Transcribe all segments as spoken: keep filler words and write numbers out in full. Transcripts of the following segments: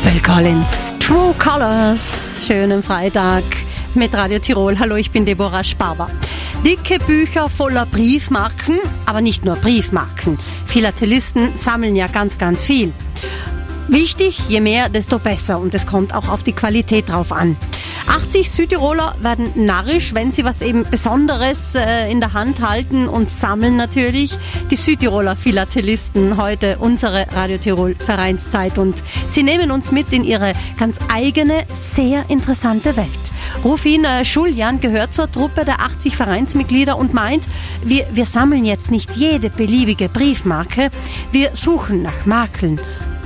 Phil Collins, True Colors. Schönen Freitag mit Radio Tirol. Hallo, ich bin Deborah Sparber. Dicke Bücher voller Briefmarken, aber nicht nur Briefmarken. Philatelisten sammeln ja ganz, ganz viel. Wichtig, je mehr, desto besser. Und es kommt auch auf die Qualität drauf an. achtzig Südtiroler werden narrisch, wenn sie was eben Besonderes äh, in der Hand halten und sammeln natürlich. Die Südtiroler Philatelisten, heute unsere Radio Tirol Vereinszeit. Und sie nehmen uns mit in ihre ganz eigene, sehr interessante Welt. Rufin äh, Schuljan gehört zur Truppe der achtzig Vereinsmitglieder und meint, wir, wir sammeln jetzt nicht jede beliebige Briefmarke. Wir suchen nach Makeln,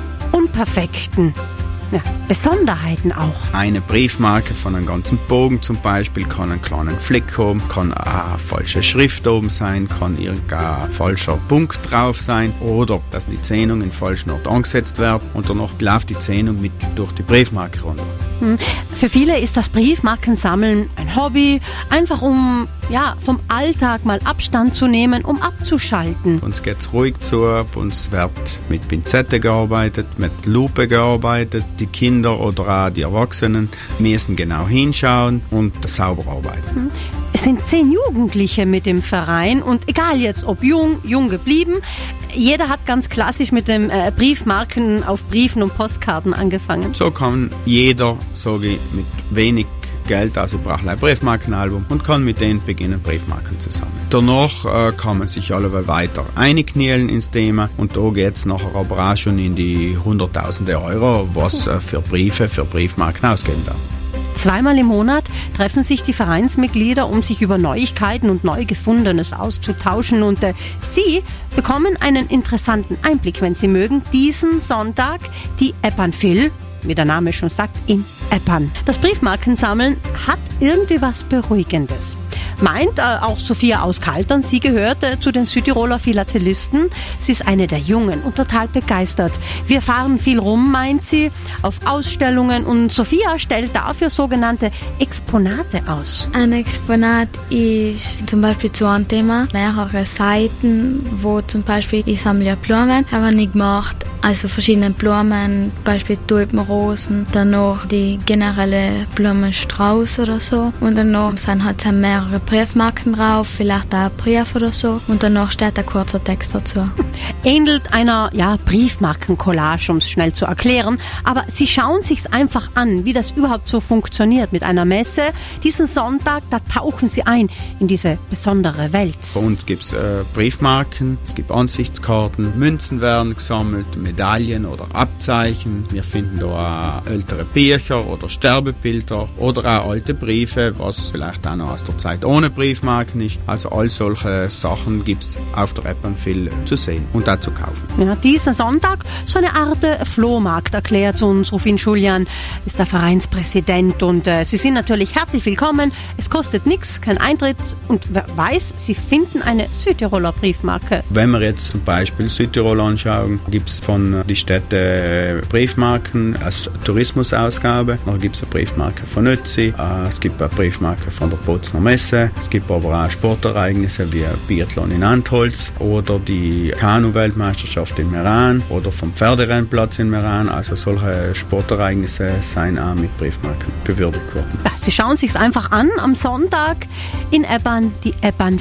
Unperfekten, ja, Besonderheiten auch. Eine Briefmarke von einem ganzen Bogen zum Beispiel kann einen kleinen Fleck haben, kann eine falsche Schrift oben sein, kann irgendein falscher Punkt drauf sein oder dass die Zähnung in falschen Ort angesetzt wird und danach läuft die Zähnung mit durch die Briefmarke runter. Hm. Für viele ist das Briefmarkensammeln ein Hobby, einfach um ja, vom Alltag mal Abstand zu nehmen, um abzuschalten. Uns geht's ruhig zu, uns wird mit Pinzette gearbeitet, mit Lupe gearbeitet. Die Kinder oder auch die Erwachsenen müssen genau hinschauen und sauber arbeiten. Hm. Es sind zehn Jugendliche mit dem Verein und egal jetzt ob jung, jung geblieben, jeder hat ganz klassisch mit dem äh, Briefmarken auf Briefen und Postkarten angefangen. So kann jeder, sage ich, mit wenig Geld, also braucht ein Briefmarkenalbum und kann mit denen beginnen, Briefmarken zu sammeln. Danach äh, kann man sich alle weiter einknielen ins Thema und da geht es nachher aber auch schon in die hunderttausende Euro, was äh, für Briefe, für Briefmarken ausgehen darf. Zweimal im Monat treffen sich die Vereinsmitglieder, um sich über Neuigkeiten und Neugefundenes auszutauschen. Und äh, Sie bekommen einen interessanten Einblick, wenn Sie mögen, diesen Sonntag die Eppan Phil, wie der Name schon sagt, in Eppan. Das Briefmarkensammeln hat irgendwie was Beruhigendes. Meint äh, auch Sophia aus Kaltern, sie gehört äh, zu den Südtiroler Philatelisten. Sie ist eine der Jungen und total begeistert. Wir fahren viel rum, meint sie, auf Ausstellungen und Sophia stellt dafür sogenannte Exponate aus. Ein Exponat ist zum Beispiel zu einem Thema mehrere Seiten, wo zum Beispiel ich sammle ja Blumen, habe ich gemacht. Also verschiedene Blumen, zum Beispiel Tulpenrosen, dann noch die generelle Blumenstrauß oder so. Und dann noch sind halt mehrere Briefmarken drauf, vielleicht auch ein Brief oder so. Und dann noch steht ein kurzer Text dazu. Ähnelt einer ja, Briefmarken-Collage, um es schnell zu erklären. Aber Sie schauen sich's einfach an, wie das überhaupt so funktioniert mit einer Messe. Diesen Sonntag, da tauchen Sie ein in diese besondere Welt. Bei uns gibt es äh, Briefmarken, es gibt Ansichtskarten, Münzen werden gesammelt, Medaillen oder Abzeichen. Wir finden da auch ältere Bücher oder Sterbebilder oder auch alte Briefe, was vielleicht auch noch aus der Zeit ohne Briefmarken ist. Also all solche Sachen gibt es auf der Eppan Phil zu sehen und auch zu kaufen. Ja, diesen Sonntag so eine Art äh, Flohmarkt, erklärt uns Rufin Schuljan, ist der Vereinspräsident und äh, Sie sind natürlich herzlich willkommen. Es kostet nichts, kein Eintritt und wer weiß, Sie finden eine Südtiroler Briefmarke. Wenn wir jetzt zum Beispiel Südtirol anschauen, gibt es von die Städte Briefmarken als Tourismusausgabe. Dann gibt es eine Briefmarke von Ötzi, es gibt eine Briefmarke von der Bozner Messe, es gibt aber auch Sportereignisse wie Biathlon in Antholz oder die Kanu-Weltmeisterschaft in Meran oder vom Pferderennplatz in Meran. Also solche Sportereignisse seien auch mit Briefmarken gewürdigt worden. Ja, Sie schauen sich's einfach an am Sonntag in Eppan, die Eppan